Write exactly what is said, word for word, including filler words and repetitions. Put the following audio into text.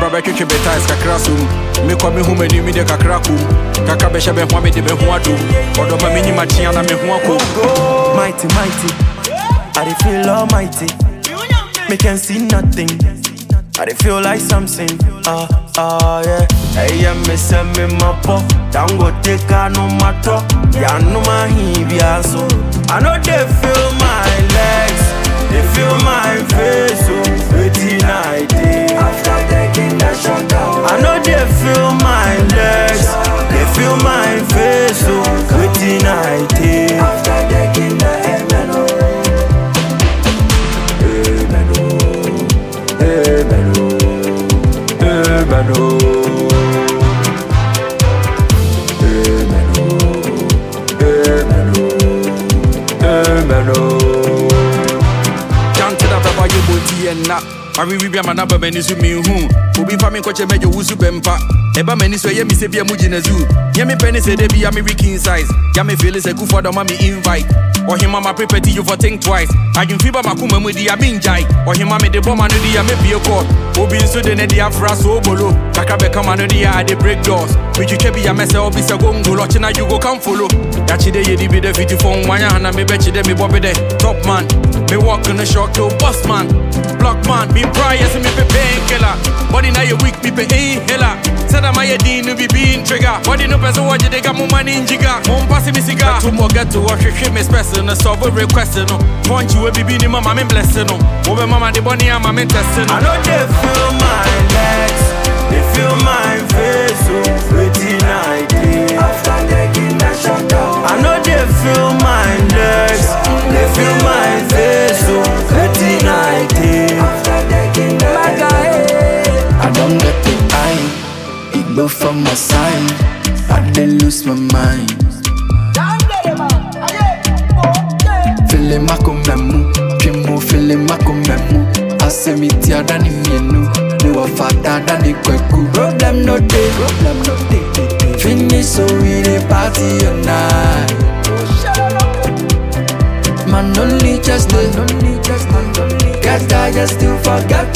back to beta is kakrasum. Me come me home and you me the kakrakum. Kakabe shabe hwame de be hwadu. Odo ma mini machiana me hwako. Mighty, mighty, I dey feel almighty. Me can see nothing, I dey feel like something. Ah, uh, ah, uh, yeah. Hey, yeah, me say me my po. Dango take a no matter. Ya no ma hibia so. I know they feel my legs, they feel my face. So waiting I day. After taking the shot down. I know they feel my legs, they feel my face. So waiting I day. After taking the amen. Amen. Amen. Na Ari we be manaba meni su mi hu obi fa me koche mejo wusu bempa eba meni so ye mi se bia mu gina zoo ye me penny say dey be ya me king size ya me feel say good for the mommy invite or him mama prepare you for think twice I can feel makuma mu di ya binjai or him mama de bomb anu di ya me be a court obi so de ne di afra so bolo kaka be come anu di ya dey break doors we you chebi ya mess obi say go ngolo china you go come follow ya chi de ye di be the fifty phone wanya na me be chi de me bobi de top man me walk in the shock to boss man block man me prior to me be painkiller body now you weak me be inhaler said I'm a dean to be being trigger body no person watch they got more money in jigger mom pass me cigar two more get to wash shit me special no solve a request no punch you be be mama me blessing no over mama the bunny I'm a testing I know they feel my legs they feel my face so waiting I day after taking the shot down I know they feel my legs they feel my face so waiting I day after taking the I don't get the eye, it go from my side. I didn't lose my mind. Feeling my kumemu, Pimu feeling my kumemu. I say me tia dani mienu, me wa fata dani kweku. Problem no day, problem no day. Finish so we dey party all night. Man only just day, only just day. Get tired, still forget